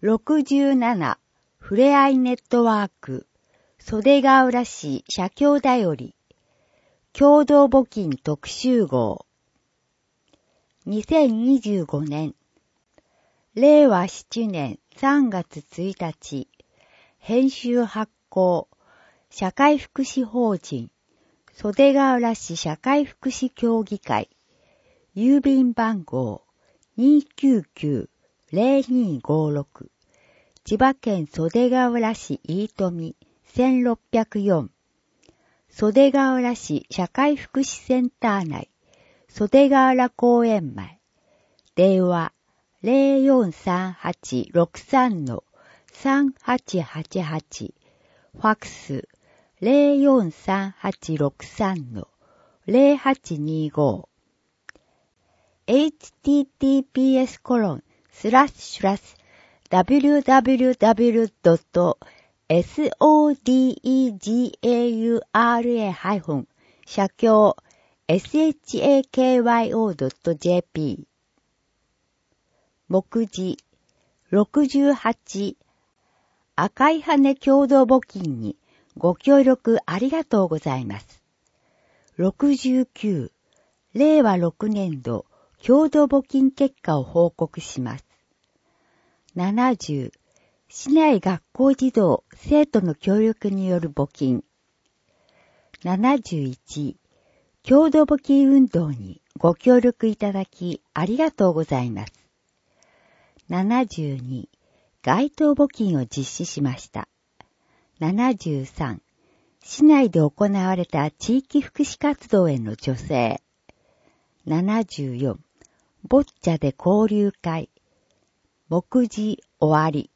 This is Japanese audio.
67ふれあいネットワーク袖ヶ浦市社協だより共同募金特集号2025年令和7年3月1日編集発行社会福祉法人袖ヶ浦市社会福祉協議会郵便番号 299-0256 千葉県袖ヶ浦市飯富1604袖ヶ浦市社会福祉センター内袖ヶ浦公園前電話 043863-3888 ファクス 043863-0825 https://www.sodegaura- 社協 shakyo.jp 目次68赤い羽共同募金にご協力ありがとうございます。69令和6年度共同募金結果を報告します。70市内学校児童生徒の協力による募金。71共同募金運動にご協力いただきありがとうございます。72街頭募金を実施しました。73市内で行われた地域福祉活動への助成。74ボッチャで交流会。目次終わり。